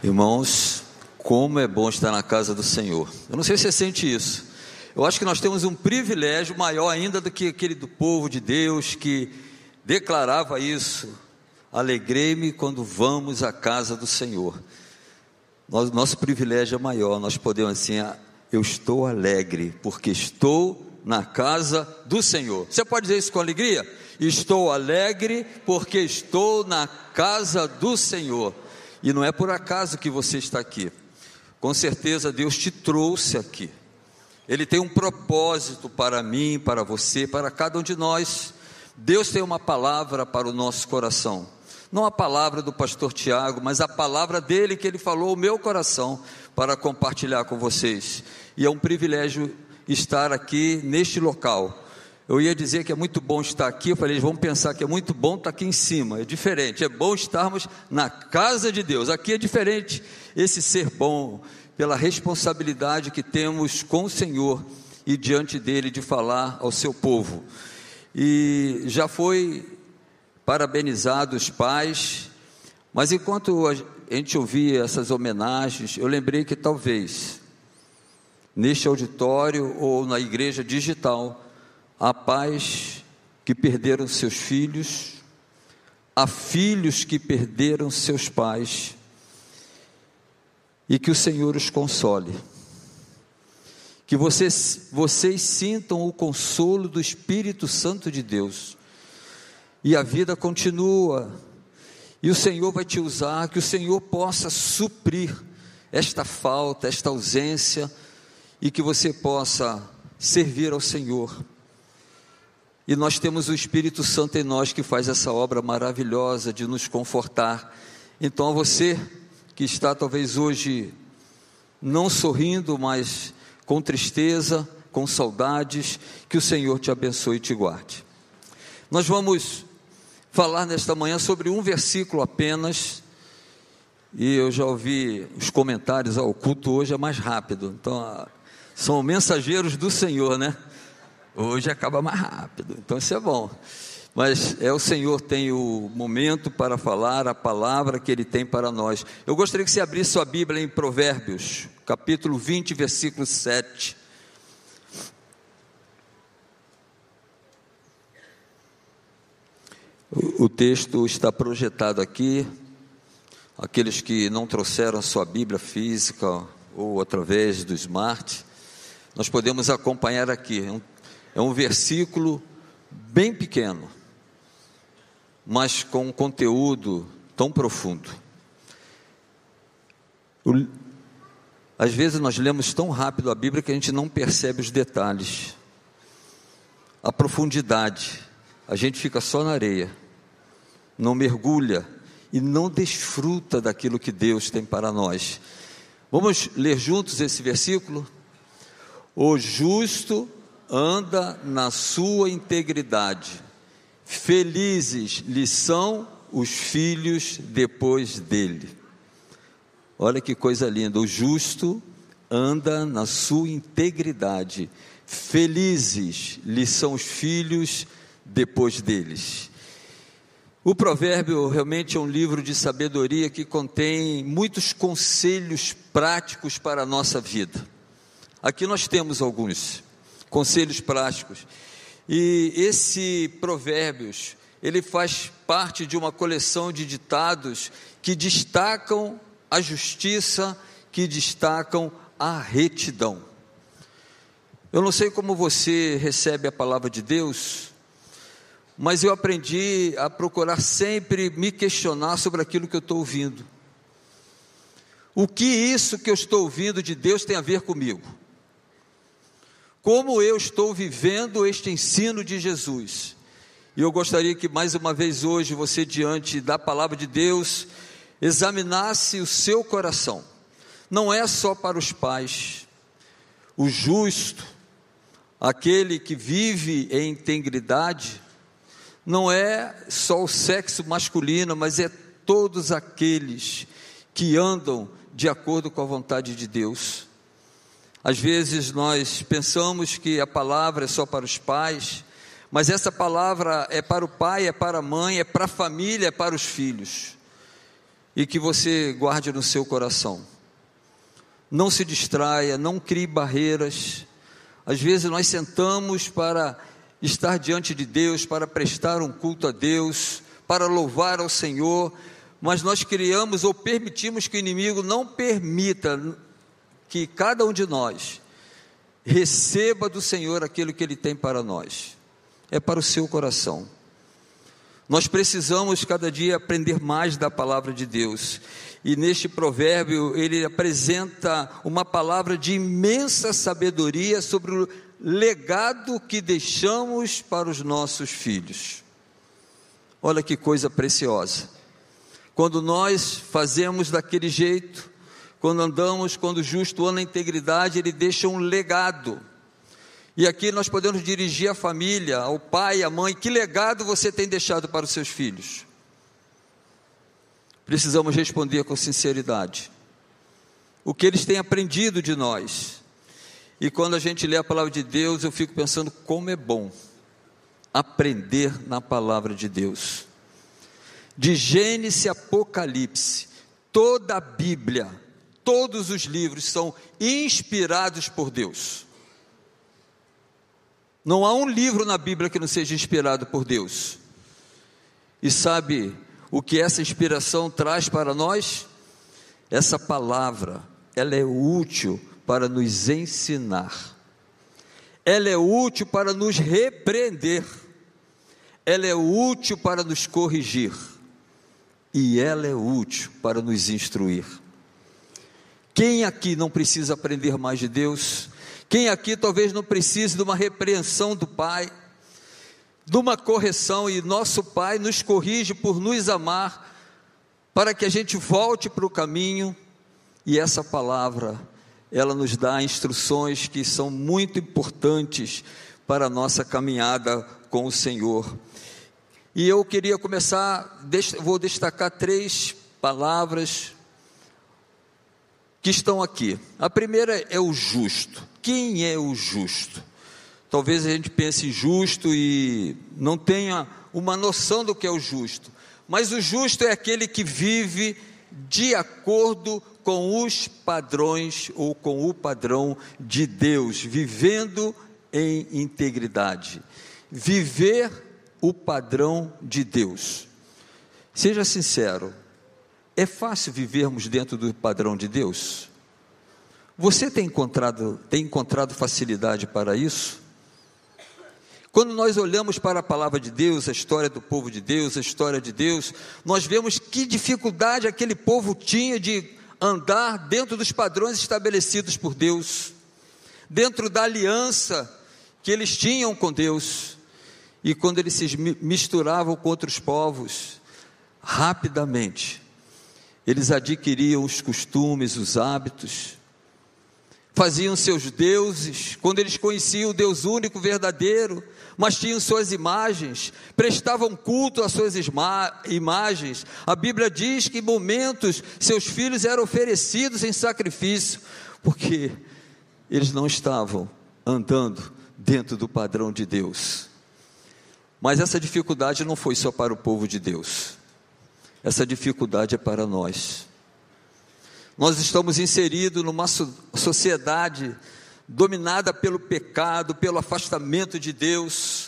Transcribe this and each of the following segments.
Irmãos, como é bom estar na casa do Senhor. Eu não sei se você sente isso. Eu acho que nós temos um privilégio maior ainda do que aquele do povo de Deus que declarava isso: alegrei-me quando vamos à casa do Senhor. Nosso privilégio é maior, nós podemos assim, eu estou alegre porque estou na casa do Senhor. Você pode dizer isso com alegria? Estou alegre porque estou na casa do Senhor. E não é por acaso que você está aqui. Com certeza Deus te trouxe aqui. Ele tem um propósito para mim, para você, para cada um de nós. Deus tem uma palavra para o nosso coração. Não a palavra do pastor Tiago, mas a palavra dele que ele falou ao meu coração para compartilhar com vocês. E é um privilégio estar aqui neste local. Eu ia dizer que é muito bom estar aqui, eu falei, eles vão pensar que é muito bom estar aqui em cima, é diferente, é bom estarmos na casa de Deus, aqui é diferente, esse ser bom, pela responsabilidade que temos com o Senhor, e diante dele de falar ao seu povo, e já foi parabenizado os pais, mas enquanto a gente ouvia essas homenagens, eu lembrei que talvez, neste auditório ou na igreja digital, há pais que perderam seus filhos, há filhos que perderam seus pais, e que o Senhor os console, que vocês sintam o consolo do Espírito Santo de Deus, e a vida continua, e o Senhor vai te usar, que o Senhor possa suprir esta falta, esta ausência, e que você possa servir ao Senhor. E nós temos o Espírito Santo em nós que faz essa obra maravilhosa de nos confortar. Então, a você que está talvez hoje não sorrindo, mas com tristeza, com saudades, que o Senhor te abençoe e te guarde. Nós vamos falar nesta manhã sobre um versículo apenas, e eu já ouvi os comentários, o culto hoje é mais rápido, então são mensageiros do Senhor, né? Hoje acaba mais rápido, então isso é bom, mas o Senhor tem o momento para falar a palavra que Ele tem para nós. Eu gostaria que você abrisse sua Bíblia em Provérbios, capítulo 20, versículo 7. O texto está projetado aqui, aqueles que não trouxeram a sua Bíblia física ou através do Smart, nós podemos acompanhar aqui. É um versículo bem pequeno, mas com um conteúdo tão profundo. Às vezes nós lemos tão rápido a Bíblia que a gente não percebe os detalhes, a profundidade, a gente fica só na areia, não mergulha e não desfruta daquilo que Deus tem para nós. Vamos ler juntos esse versículo? O justo anda na sua integridade, felizes lhe são os filhos depois dele. Olha que coisa linda, o justo anda na sua integridade, felizes lhe são os filhos depois deles. O provérbio realmente é um livro de sabedoria que contém muitos conselhos práticos para a nossa vida. Aqui nós temos alguns conselhos práticos, e esse Provérbios, ele faz parte de uma coleção de ditados que destacam a justiça, que destacam a retidão. Eu não sei como você recebe a palavra de Deus, mas eu aprendi a procurar sempre me questionar sobre aquilo que eu estou ouvindo. O que isso que eu estou ouvindo de Deus tem a ver comigo? Como eu estou vivendo este ensino de Jesus? E eu gostaria que mais uma vez hoje você, diante da palavra de Deus, examinasse o seu coração. Não é só para os pais. O justo, aquele que vive em integridade, não é só o sexo masculino, mas é todos aqueles que andam de acordo com a vontade de Deus. Às vezes nós pensamos que a palavra é só para os pais, mas essa palavra é para o pai, é para a mãe, é para a família, é para os filhos. e que você guarde no seu coração. Não se distraia, não crie barreiras. Às vezes nós sentamos para estar diante de Deus, para prestar um culto a Deus, para louvar ao Senhor, mas nós criamos ou permitimos que o inimigo não permita que cada um de nós receba do Senhor aquilo que Ele tem para nós. É para o seu coração. Nós precisamos cada dia aprender mais da palavra de Deus, e neste provérbio ele apresenta uma palavra de imensa sabedoria sobre o legado que deixamos para os nossos filhos. Olha que coisa preciosa, quando nós fazemos daquele jeito, quando o justo anda na integridade, ele deixa um legado. E aqui nós podemos dirigir a família, ao pai, à mãe: que legado você tem deixado para os seus filhos? Precisamos responder com sinceridade o que eles têm aprendido de nós. E quando a gente lê a palavra de Deus, eu fico pensando como é bom aprender na palavra de Deus. De Gênesis a Apocalipse, toda a Bíblia, todos os livros são inspirados por Deus. Não há um livro na Bíblia que não seja inspirado por Deus. E sabe o que essa inspiração traz para nós? Essa palavra, ela é útil para nos ensinar, ela é útil para nos repreender, ela é útil para nos corrigir, e ela é útil para nos instruir. Quem aqui não precisa aprender mais de Deus? Quem aqui talvez não precise de uma repreensão do Pai, de uma correção, e nosso Pai nos corrige por nos amar, para que a gente volte para o caminho, e essa palavra, ela nos dá instruções que são muito importantes para a nossa caminhada com o Senhor. E eu queria começar, vou destacar 3 palavras que estão aqui. A primeira é o justo. Quem é o justo? Talvez a gente pense em justo e não tenha uma noção do que é o justo, mas o justo é aquele que vive de acordo com os padrões ou com o padrão de Deus, vivendo em integridade. Viver o padrão de Deus. Seja sincero, é fácil vivermos dentro do padrão de Deus? Você tem encontrado facilidade para isso? Quando nós olhamos para a palavra de Deus, a história do povo de Deus, a história de Deus, nós vemos que dificuldade aquele povo tinha de andar dentro dos padrões estabelecidos por Deus, dentro da aliança que eles tinham com Deus. E quando eles se misturavam com outros povos, rapidamente eles adquiriam os costumes, os hábitos, faziam seus deuses. Quando eles conheciam o Deus único, verdadeiro, mas tinham suas imagens, prestavam culto às suas imagens. A Bíblia diz que em momentos seus filhos eram oferecidos em sacrifício, porque eles não estavam andando dentro do padrão de Deus. Mas essa dificuldade não foi só para o povo de Deus, essa dificuldade é para nós. Nós estamos inseridos numa sociedade dominada pelo pecado, pelo afastamento de Deus,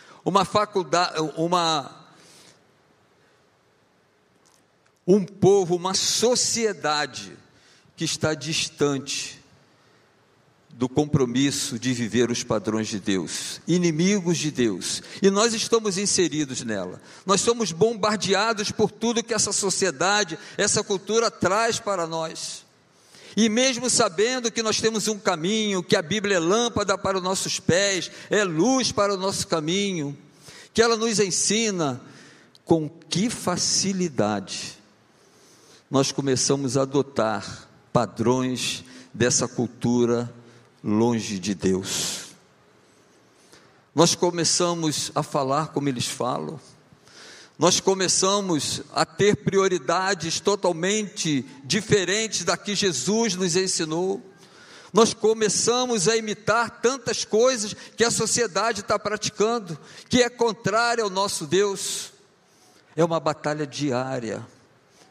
um povo, uma sociedade que está distante do compromisso de viver os padrões de Deus, inimigos de Deus, e nós estamos inseridos nela. Nós somos bombardeados por tudo que essa sociedade, essa cultura traz para nós, e mesmo sabendo que nós temos um caminho, que a Bíblia é lâmpada para os nossos pés, é luz para o nosso caminho, que ela nos ensina, com que facilidade nós começamos a adotar padrões dessa cultura longe de Deus. Nós começamos a falar como eles falam, nós começamos a ter prioridades totalmente diferentes da que Jesus nos ensinou, nós começamos a imitar tantas coisas que a sociedade está praticando, que é contrária ao nosso Deus. É uma batalha diária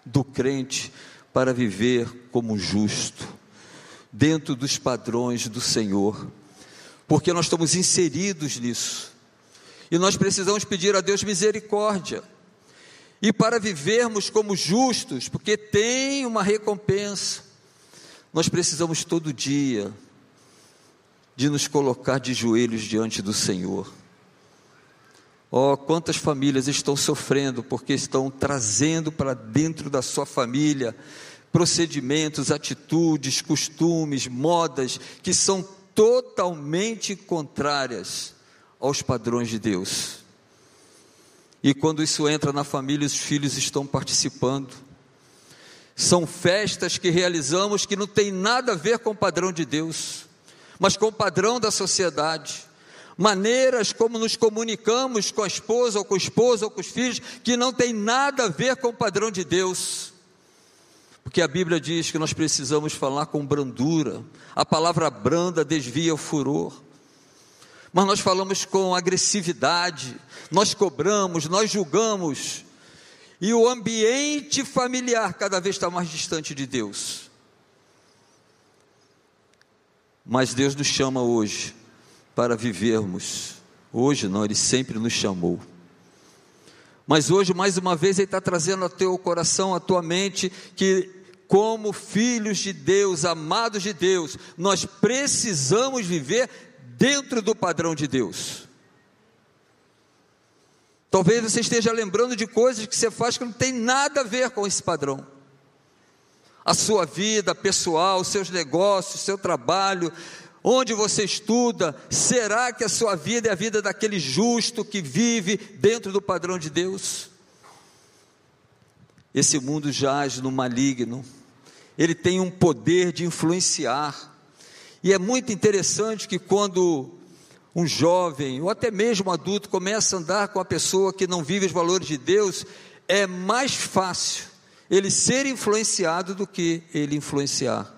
do crente para viver como justo, dentro dos padrões do Senhor, porque nós estamos inseridos nisso, e nós precisamos pedir a Deus misericórdia, e para vivermos como justos, porque tem uma recompensa, nós precisamos todo dia de nos colocar de joelhos diante do Senhor. Quantas famílias estão sofrendo porque estão trazendo para dentro da sua família procedimentos, atitudes, costumes, modas que são totalmente contrárias aos padrões de Deus. E quando isso entra na família, os filhos estão participando. São festas que realizamos que não tem nada a ver com o padrão de Deus, mas com o padrão da sociedade. Maneiras como nos comunicamos com a esposa ou com o esposo ou com os filhos, que não tem nada a ver com o padrão de Deus, porque a Bíblia diz que nós precisamos falar com brandura. A palavra branda desvia o furor, mas nós falamos com agressividade, nós cobramos, nós julgamos, e o ambiente familiar cada vez está mais distante de Deus. Mas Deus nos chama hoje para vivermos, hoje não, Ele sempre nos chamou, mas hoje mais uma vez Ele está trazendo ao teu coração, à tua mente, que como filhos de Deus, amados de Deus, nós precisamos viver dentro do padrão de Deus. Talvez você esteja lembrando de coisas que você faz que não tem nada a ver com esse padrão, a sua vida pessoal, seus negócios, seu trabalho, onde você estuda. Será que a sua vida é a vida daquele justo que vive dentro do padrão de Deus? Esse mundo jaz no maligno, ele tem um poder de influenciar, e é muito interessante que quando um jovem, ou até mesmo um adulto, começa a andar com uma pessoa que não vive os valores de Deus, é mais fácil ele ser influenciado do que ele influenciar.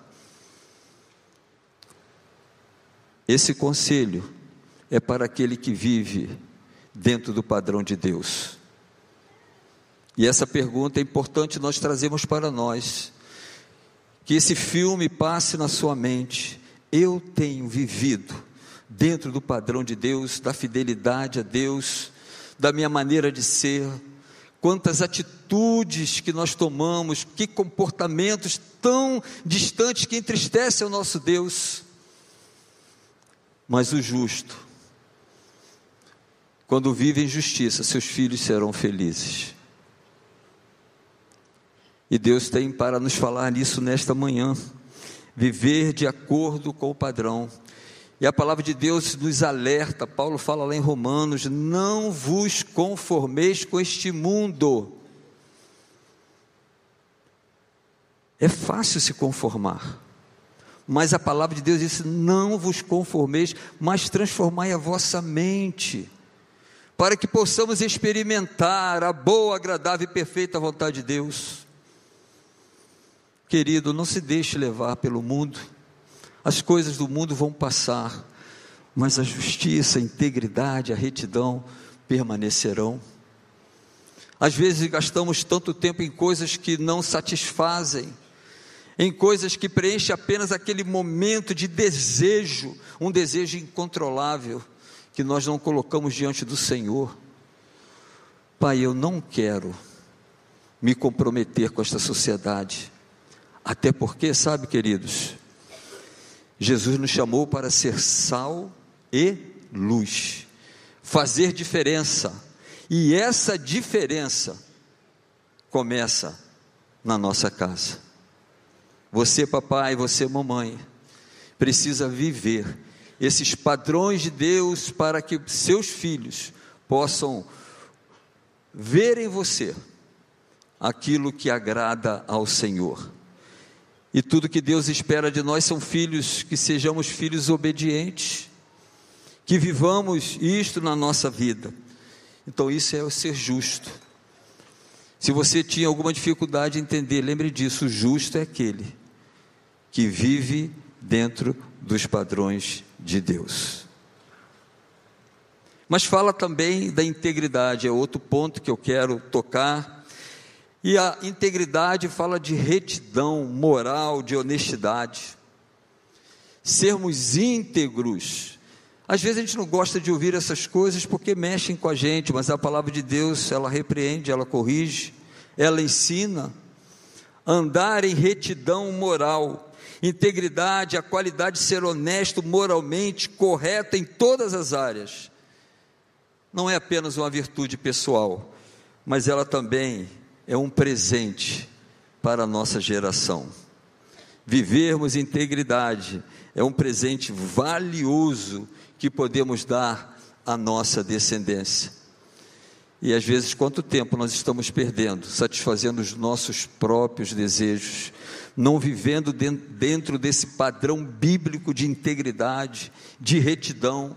Esse conselho é para aquele que vive dentro do padrão de Deus. E essa pergunta é importante nós trazermos para nós, que esse filme passe na sua mente: eu tenho vivido dentro do padrão de Deus, da fidelidade a Deus, da minha maneira de ser? Quantas atitudes que nós tomamos, que comportamentos tão distantes que entristecem o nosso Deus. Mas o justo, quando vive em justiça, seus filhos serão felizes. E Deus tem para nos falar nisso nesta manhã, viver de acordo com o padrão. E a palavra de Deus nos alerta, Paulo fala lá em Romanos: não vos conformeis com este mundo. É fácil se conformar, mas a palavra de Deus diz: não vos conformeis, mas transformai a vossa mente, para que possamos experimentar a boa, agradável e perfeita vontade de Deus. Querido, não se deixe levar pelo mundo. As coisas do mundo vão passar, mas a justiça, a integridade, a retidão permanecerão. Às vezes gastamos tanto tempo em coisas que não satisfazem, em coisas que preenchem apenas aquele momento de desejo, um desejo incontrolável, que nós não colocamos diante do Senhor. Pai, eu não quero me comprometer com esta sociedade, até porque, sabe, queridos, Jesus nos chamou para ser sal e luz, fazer diferença, e essa diferença começa na nossa casa. Você, papai, você, mamãe, precisa viver esses padrões de Deus para que seus filhos possam ver em você aquilo que agrada ao Senhor. E tudo que Deus espera de nós são filhos, que sejamos filhos obedientes, que vivamos isto na nossa vida. Então isso é o ser justo. Se você tinha alguma dificuldade em entender, lembre disso: o justo é aquele que vive dentro dos padrões de Deus. Mas fala também da integridade, é outro ponto que eu quero tocar. E a integridade fala de retidão moral, de honestidade. Sermos íntegros. Às vezes a gente não gosta de ouvir essas coisas porque mexem com a gente, mas a palavra de Deus, ela repreende, ela corrige, ela ensina. Andar em retidão moral, integridade, a qualidade de ser honesto moralmente, correto em todas as áreas. Não é apenas uma virtude pessoal, mas ela também é um presente para a nossa geração. Vivermos integridade é um presente valioso que podemos dar à nossa descendência. E às vezes, quanto tempo nós estamos perdendo, satisfazendo os nossos próprios desejos, não vivendo dentro desse padrão bíblico de integridade, de retidão.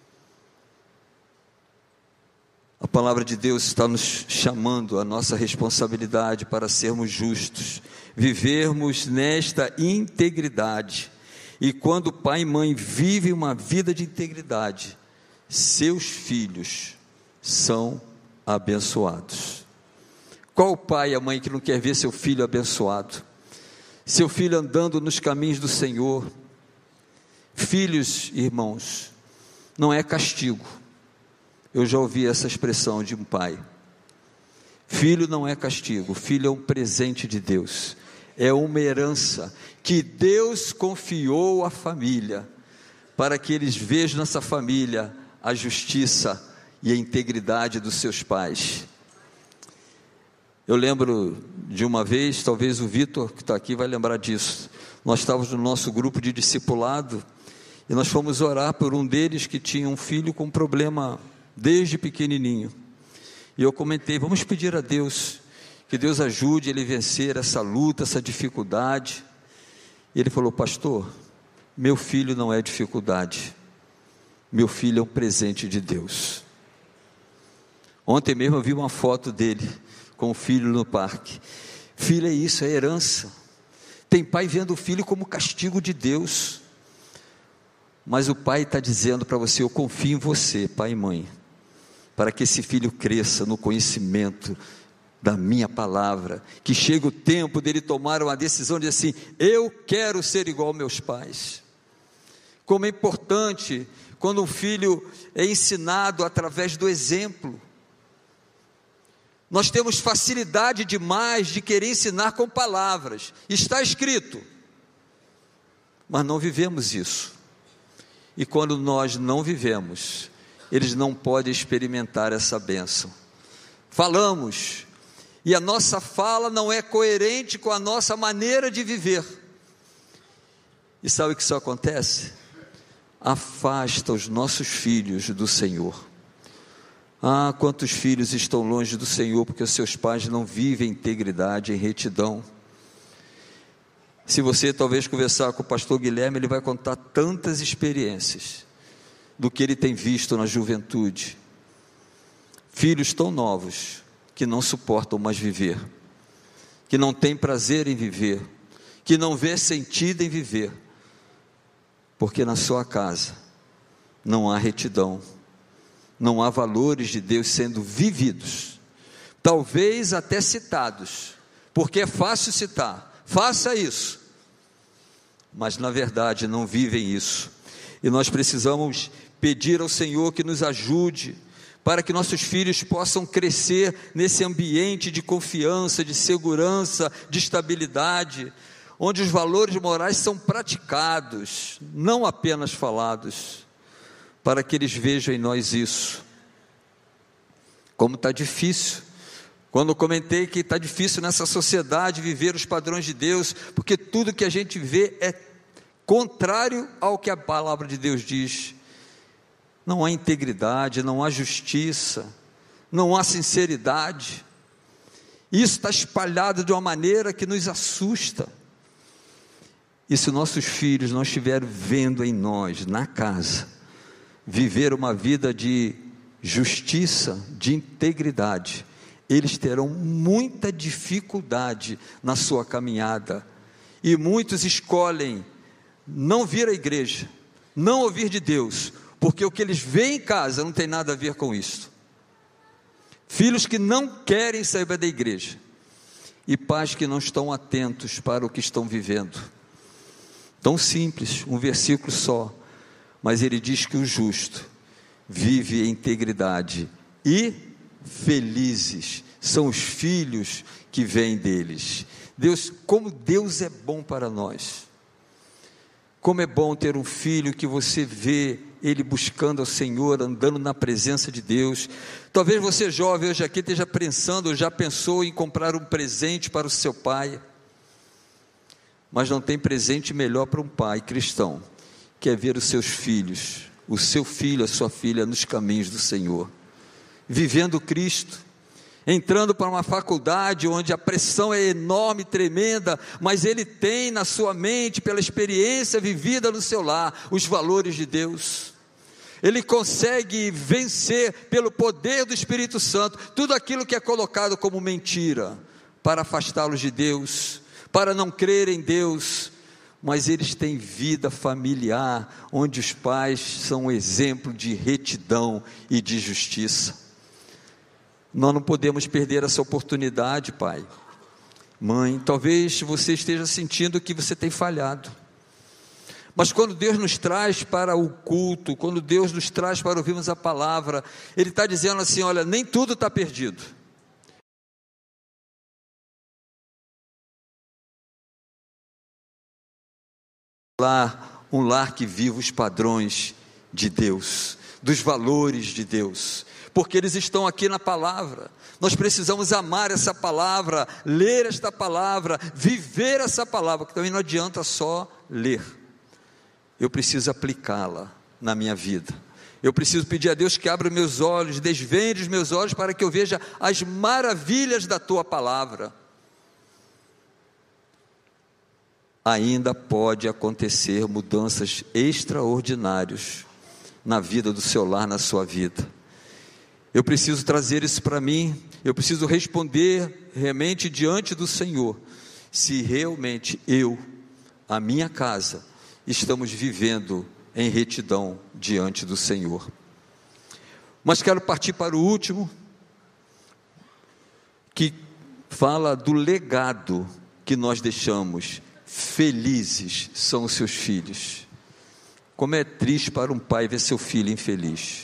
A palavra de Deus está nos chamando a nossa responsabilidade para sermos justos, vivermos nesta integridade. E quando o pai e mãe vivem uma vida de integridade, seus filhos são abençoados. Qual o pai e a mãe que não quer ver seu filho abençoado? Seu filho andando nos caminhos do Senhor? Filhos, irmãos, não é castigo. Eu já ouvi essa expressão de um pai. Filho não é castigo, filho é um presente de Deus, é uma herança que Deus confiou à família, para que eles vejam nessa família a justiça e a integridade dos seus pais. Eu lembro de uma vez, talvez o Vitor que está aqui vai lembrar disso, nós estávamos no nosso grupo de discipulado, e nós fomos orar por um deles que tinha um filho com problema desde pequenininho, e eu comentei, vamos pedir a Deus, que Deus ajude ele a vencer essa luta, essa dificuldade. E ele falou, pastor, meu filho não é dificuldade, meu filho é um presente de Deus. Ontem mesmo eu vi uma foto dele, com o filho no parque. Filho é isso, é herança. Tem pai vendo o filho como castigo de Deus, mas o pai está dizendo para você, eu confio em você, pai e mãe, para que esse filho cresça no conhecimento da minha palavra, que chega o tempo dele tomar uma decisão de assim, eu quero ser igual aos meus pais. Como é importante quando um filho é ensinado através do exemplo. Nós temos facilidade demais de querer ensinar com palavras, está escrito, mas não vivemos isso, e quando nós não vivemos, eles não podem experimentar essa bênção. Falamos, e a nossa fala não é coerente com a nossa maneira de viver, e sabe o que isso acontece? Afasta os nossos filhos do Senhor. Ah, quantos filhos estão longe do Senhor, porque os seus pais não vivem em integridade, em retidão. Se você talvez conversar com o pastor Guilherme, ele vai contar tantas experiências, do que ele tem visto na juventude, filhos tão novos, que não suportam mais viver, que não têm prazer em viver, que não vê sentido em viver, porque na sua casa, não há retidão, não há valores de Deus sendo vividos, talvez até citados, porque é fácil citar, faça isso, mas na verdade não vivem isso, e nós precisamos pedir ao Senhor que nos ajude, para que nossos filhos possam crescer nesse ambiente de confiança, de segurança, de estabilidade, onde os valores morais são praticados, não apenas falados, para que eles vejam em nós isso. Como está difícil, quando eu comentei que está difícil nessa sociedade viver os padrões de Deus, porque tudo que a gente vê é contrário ao que a palavra de Deus diz. Não há integridade, não há justiça, não há sinceridade, isso está espalhado de uma maneira que nos assusta. E se nossos filhos não estiverem vendo em nós, na casa, viver uma vida de justiça, de integridade, eles terão muita dificuldade na sua caminhada, e muitos escolhem não vir à igreja, não ouvir de Deus, porque o que eles veem em casa não tem nada a ver com isso. Filhos que não querem sair da igreja, e pais que não estão atentos para o que estão vivendo. Tão simples, um versículo só, mas ele diz que o justo vive em integridade, e felizes são os filhos que vêm deles. Deus, como Deus é bom para nós, como é bom ter um filho que você vê ele buscando ao Senhor, andando na presença de Deus. Talvez você jovem hoje aqui esteja pensando, ou já pensou em comprar um presente para o seu pai, mas não tem presente melhor para um pai cristão, que é ver os seus filhos, o seu filho, a sua filha, nos caminhos do Senhor, vivendo Cristo, entrando para uma faculdade onde a pressão é enorme, tremenda, mas ele tem na sua mente, pela experiência vivida no seu lar, os valores de Deus. Ele consegue vencer pelo poder do Espírito Santo tudo aquilo que é colocado como mentira, para afastá-los de Deus, para não crer em Deus. Mas eles têm vida familiar, onde os pais são um exemplo de retidão e de justiça. Nós não podemos perder essa oportunidade, pai, mãe. Talvez você esteja sentindo que você tem falhado, mas quando Deus nos traz para o culto, quando Deus nos traz para ouvirmos a palavra, Ele está dizendo assim: olha, nem tudo está perdido. Um lar que vive os padrões de Deus, dos valores de Deus, porque eles estão aqui na palavra. Nós precisamos amar essa palavra, ler esta palavra, viver essa palavra, que também não adianta só ler, eu preciso aplicá-la na minha vida. Eu preciso pedir a Deus que abra meus olhos, desvende os meus olhos, para que eu veja as maravilhas da tua palavra. Ainda pode acontecer mudanças extraordinárias na vida do seu lar, na sua vida. Eu preciso trazer isso para mim, eu preciso responder realmente diante do Senhor, se realmente eu, a minha casa, estamos vivendo em retidão diante do Senhor. Mas quero partir para o último, que fala do legado que nós deixamos. Felizes são os seus filhos. Como é triste para um pai ver seu filho infeliz.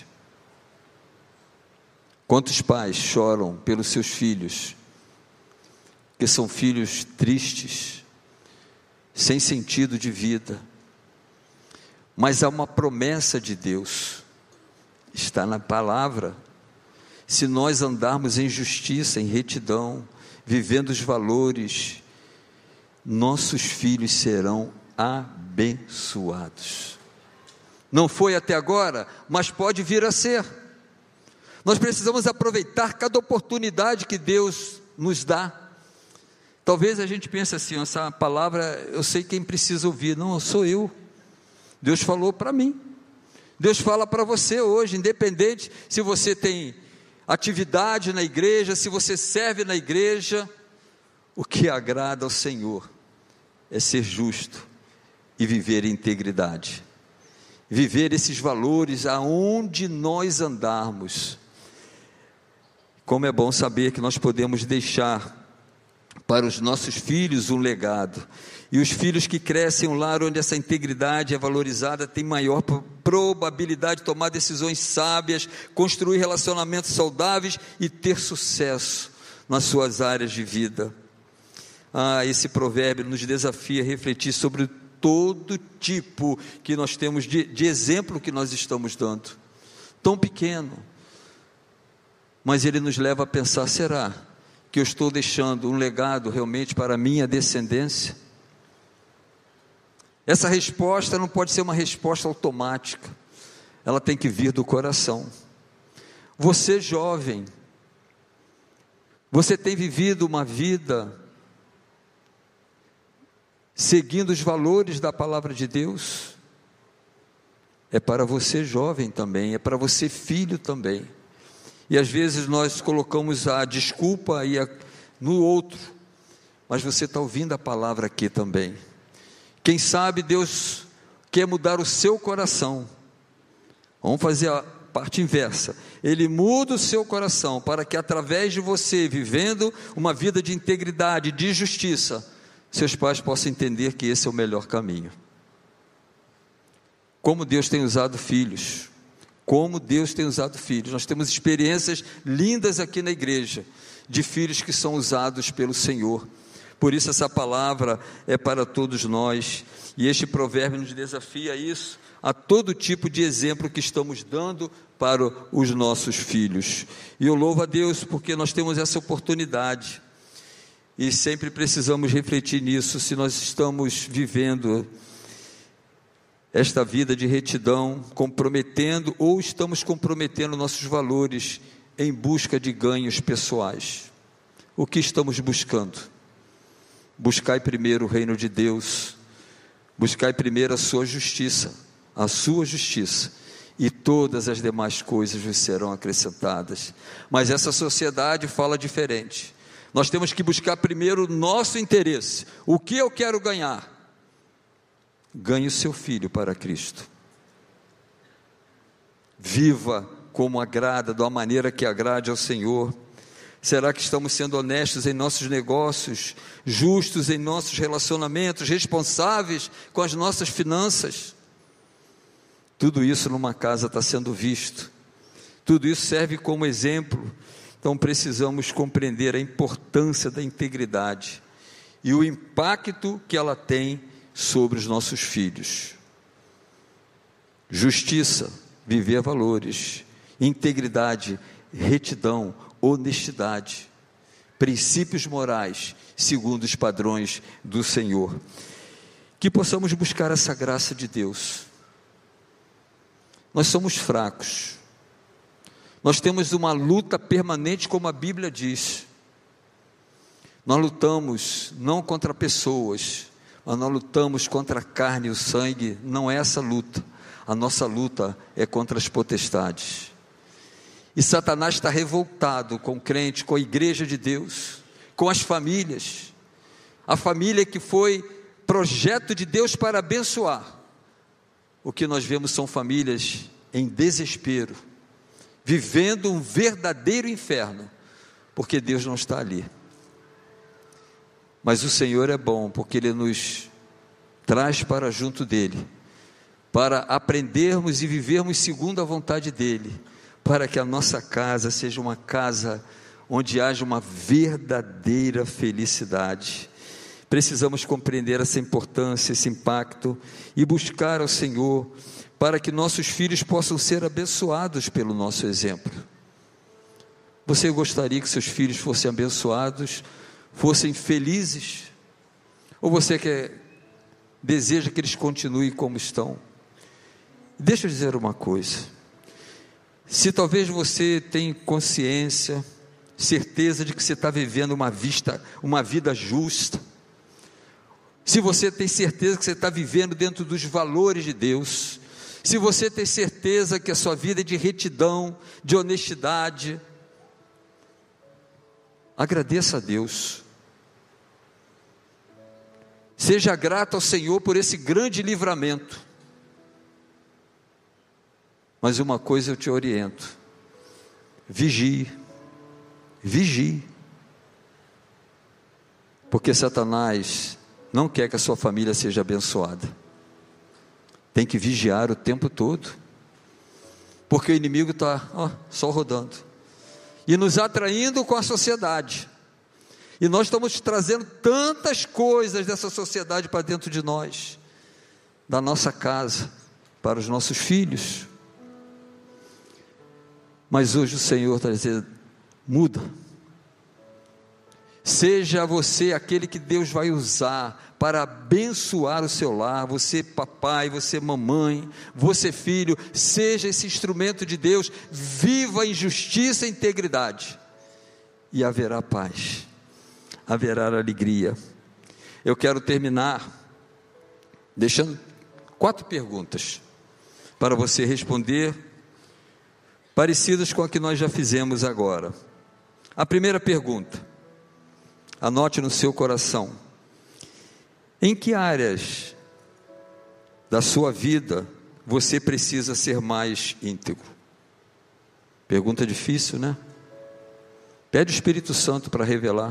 Quantos pais choram pelos seus filhos, que são filhos tristes, sem sentido de vida. Mas há uma promessa de Deus, está na palavra. Se nós andarmos em justiça, em retidão, vivendo os valores, nossos filhos serão abençoados. Não foi até agora, mas pode vir a ser. Nós precisamos aproveitar cada oportunidade que Deus nos dá. Talvez a gente pense assim: essa palavra eu sei quem precisa ouvir. Não, sou eu. Deus falou para mim. Deus fala para você hoje, independente se você tem atividade na igreja, se você serve na igreja. O que agrada ao Senhor é ser justo e viver em integridade, viver esses valores aonde nós andarmos. Como é bom saber que nós podemos deixar para os nossos filhos um legado, e os filhos que crescem em um lar onde essa integridade é valorizada, têm maior probabilidade de tomar decisões sábias, construir relacionamentos saudáveis e ter sucesso nas suas áreas de vida. Esse provérbio nos desafia a refletir sobre todo tipo que nós temos de exemplo que nós estamos dando, tão pequeno, mas ele nos leva a pensar: será que eu estou deixando um legado realmente para a minha descendência? Essa resposta não pode ser uma resposta automática, ela tem que vir do coração. Você jovem, você tem vivido uma vida seguindo os valores da palavra de Deus? É para você jovem também, é para você filho também. E às vezes nós colocamos a desculpa no outro, mas você está ouvindo a palavra aqui também. Quem sabe Deus quer mudar o seu coração. Vamos fazer a parte inversa. Ele muda o seu coração para que através de você, vivendo uma vida de integridade, de justiça, seus pais possam entender que esse é o melhor caminho. Como Deus tem usado filhos, como Deus tem usado filhos. Nós temos experiências lindas aqui na igreja, de filhos que são usados pelo Senhor. Por isso essa palavra é para todos nós, e este provérbio nos desafia a isso, a todo tipo de exemplo que estamos dando para os nossos filhos. E eu louvo a Deus porque nós temos essa oportunidade, e sempre precisamos refletir nisso, se nós estamos vivendo esta vida de retidão, comprometendo ou estamos comprometendo nossos valores em busca de ganhos pessoais. O que estamos buscando? Buscai primeiro o reino de Deus, buscai primeiro a sua justiça, e todas as demais coisas vos serão acrescentadas. Mas essa sociedade fala diferente. Nós temos que buscar primeiro o nosso interesse. O que eu quero ganhar? Ganhe o seu filho para Cristo. Viva como agrada, da maneira que agrade ao Senhor. Será que estamos sendo honestos em nossos negócios, justos em nossos relacionamentos, responsáveis com as nossas finanças? Tudo isso numa casa está sendo visto, tudo isso serve como exemplo. Então precisamos compreender a importância da integridade e o impacto que ela tem sobre os nossos filhos. Justiça, viver valores, integridade, retidão, honestidade, princípios morais segundo os padrões do Senhor. Que possamos buscar essa graça de Deus. Nós somos fracos, nós temos uma luta permanente, como a Bíblia diz. Nós lutamos não contra pessoas, mas nós lutamos contra a carne e o sangue. Não é essa luta, a nossa luta é contra as potestades. E Satanás está revoltado com o crente, com a igreja de Deus, com as famílias, a família que foi projeto de Deus para abençoar. O que nós vemos são famílias em desespero, vivendo um verdadeiro inferno, porque Deus não está ali. Mas o Senhor é bom, porque Ele nos traz para junto dEle, para aprendermos e vivermos segundo a vontade dEle, para que a nossa casa seja uma casa onde haja uma verdadeira felicidade. Precisamos compreender essa importância, esse impacto, e buscar ao Senhor, para que nossos filhos possam ser abençoados pelo nosso exemplo. Você gostaria que seus filhos fossem abençoados, fossem felizes? Ou você deseja que eles continuem como estão? Deixa eu dizer uma coisa. Se talvez você tenha consciência, certeza de que você está vivendo uma vida justa, se você tem certeza que você está vivendo dentro dos valores de Deus, se você tem certeza que a sua vida é de retidão, de honestidade, agradeça a Deus, seja grato ao Senhor por esse grande livramento. Mas uma coisa eu te oriento: vigie, porque Satanás não quer que a sua família seja abençoada. Tem que vigiar o tempo todo, porque o inimigo está só rodando, e nos atraindo com a sociedade, e nós estamos trazendo tantas coisas dessa sociedade para dentro de nós, da nossa casa, para os nossos filhos. Mas hoje o Senhor está dizendo: muda, seja você aquele que Deus vai usar para abençoar o seu lar. Você papai, você mamãe, você filho, seja esse instrumento de Deus. Viva em justiça e integridade, e haverá paz, haverá alegria. Eu quero terminar deixando 4 perguntas para você responder, parecidas com a que nós já fizemos agora. A primeira pergunta, anote no seu coração: em que áreas da sua vida você precisa ser mais íntegro? Pergunta difícil, né? Pede o Espírito Santo para revelar.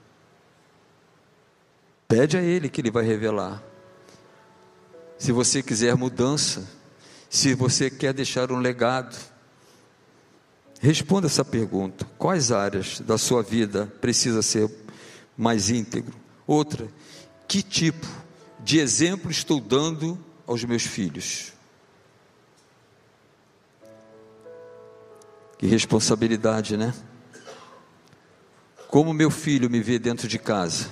Pede a Ele que Ele vai revelar. Se você quiser mudança, se você quer deixar um legado, responda essa pergunta: quais áreas da sua vida precisa ser mais íntegro? Outra: que tipo de exemplo estou dando aos meus filhos? Que responsabilidade, né? Como meu filho me vê dentro de casa?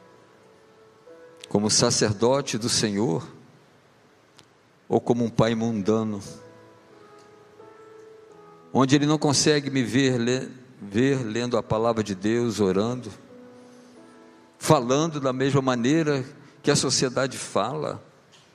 Como sacerdote do Senhor? Ou como um pai mundano? Onde ele não consegue me ver lendo a palavra de Deus, orando, falando da mesma maneira que a sociedade fala.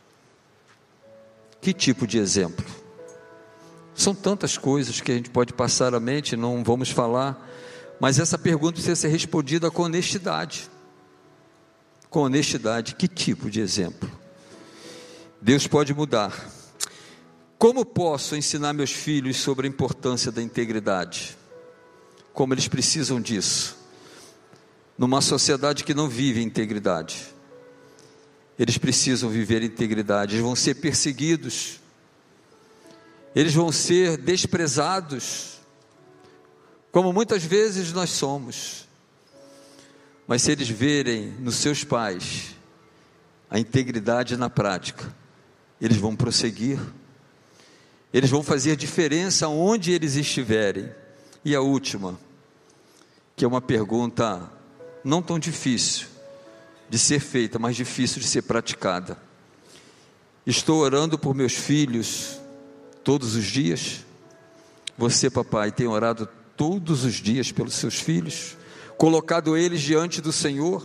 Que tipo de exemplo? São tantas coisas que a gente pode passar à mente, não vamos falar, mas essa pergunta precisa ser respondida com honestidade. Com honestidade, que tipo de exemplo? Deus pode mudar. Como posso ensinar meus filhos sobre a importância da integridade? Como eles precisam disso? Numa sociedade que não vive integridade. Eles precisam viver integridade. Eles vão ser perseguidos. Eles vão ser desprezados, como muitas vezes nós somos. Mas se eles verem nos seus pais a integridade na prática, eles vão prosseguir. Eles vão fazer diferença onde eles estiverem. E a última, que é uma pergunta não tão difícil de ser feita, mas difícil de ser praticada: estou orando por meus filhos todos os dias? Você, papai, tem orado todos os dias pelos seus filhos? Colocado eles diante do Senhor?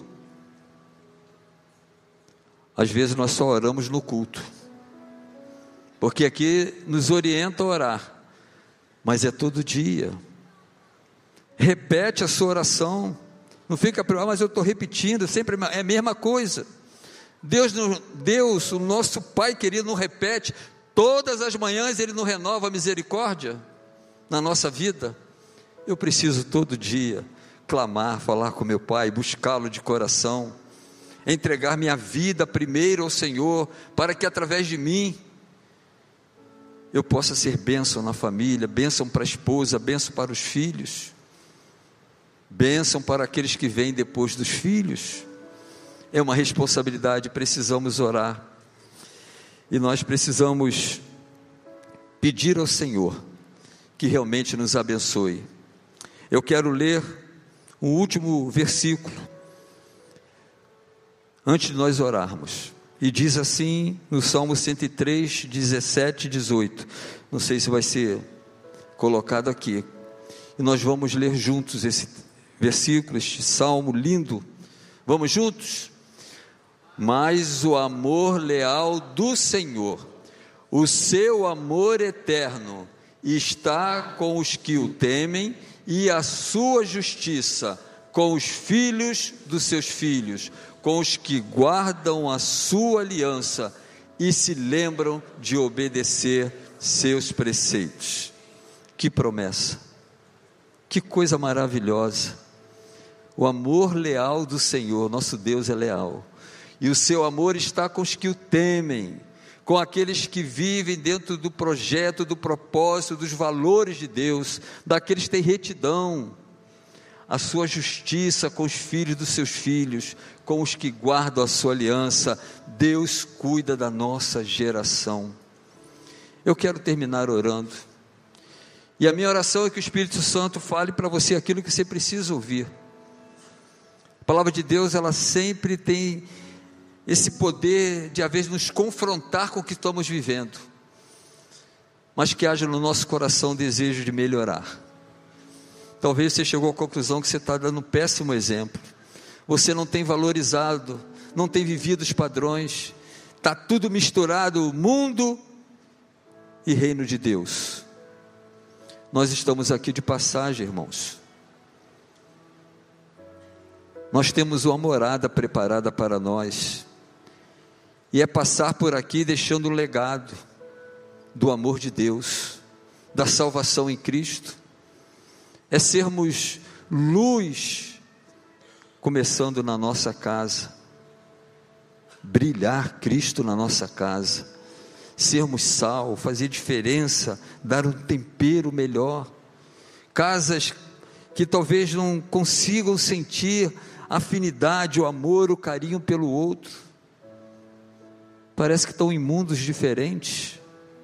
Às vezes nós só oramos no culto, porque aqui nos orienta a orar, mas é todo dia. Repete a sua oração, não fica, mas eu estou repetindo, sempre é a mesma coisa. Deus, o nosso Pai querido, não repete, todas as manhãs Ele não renova a misericórdia na nossa vida. Eu preciso todo dia clamar, falar com meu Pai, buscá-lo de coração, entregar minha vida primeiro ao Senhor, para que através de mim eu possa ser bênção na família, bênção para a esposa, bênção para os filhos, bênção para aqueles que vêm depois dos filhos. É uma responsabilidade, precisamos orar, e nós precisamos pedir ao Senhor que realmente nos abençoe. Eu quero ler um último versículo antes de nós orarmos, e diz assim no Salmo 103, 17 e 18, não sei se vai ser colocado aqui, e nós vamos ler juntos esse versículo, este salmo lindo. Vamos juntos? Mas o amor leal do Senhor, o seu amor eterno, está com os que o temem, e a sua justiça com os filhos dos seus filhos, com os que guardam a sua aliança e se lembram de obedecer seus preceitos. Que promessa, que coisa maravilhosa. O amor leal do Senhor, nosso Deus é leal, e o seu amor está com os que o temem, com aqueles que vivem dentro do projeto, do propósito, dos valores de Deus, daqueles que têm retidão. A sua justiça com os filhos dos seus filhos, com os que guardam a sua aliança. Deus cuida da nossa geração. Eu quero terminar orando, e a minha oração é que o Espírito Santo fale para você aquilo que você precisa ouvir. A palavra de Deus, ela sempre tem esse poder de às vezes nos confrontar com o que estamos vivendo, mas que haja no nosso coração o desejo de melhorar. Talvez você chegou à conclusão que você está dando um péssimo exemplo, você não tem valorizado, não tem vivido os padrões, está tudo misturado, mundo e reino de Deus. Nós estamos aqui de passagem, irmãos. Nós temos uma morada preparada para nós, e é passar por aqui deixando um legado do amor de Deus, da salvação em Cristo. é sermos luz, começando na nossa casa, brilhar Cristo na nossa casa, sermos sal, fazer diferença, dar um tempero melhor. Casas que talvez não consigam sentir afinidade, o amor, o carinho pelo outro, parece que estão em mundos diferentes,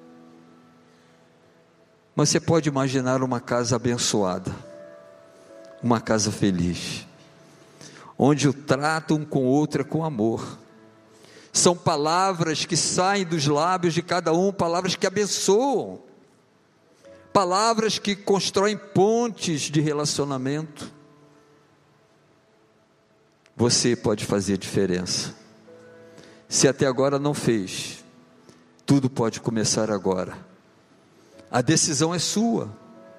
mas você pode imaginar uma casa abençoada, uma casa feliz, onde o trato um com o outro é com amor. São palavras que saem dos lábios de cada um, palavras que abençoam, palavras que constroem pontes de relacionamento. Você pode fazer diferença. Se até agora não fez, tudo pode começar agora. A decisão é sua.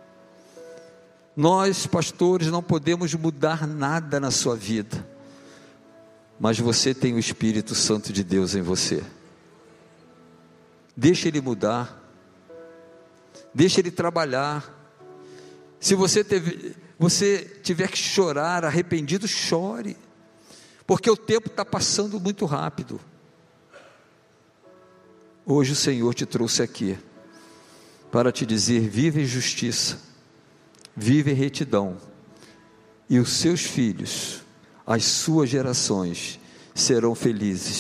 Nós, pastores, não podemos mudar nada na sua vida, mas você tem o Espírito Santo de Deus em você. Deixa Ele mudar, deixa Ele trabalhar. Se você tiver que chorar, arrependido, chore, porque o tempo está passando muito rápido. Hoje o Senhor te trouxe aqui para te dizer: vive em justiça, vive em retidão, e os seus filhos, as suas gerações serão felizes.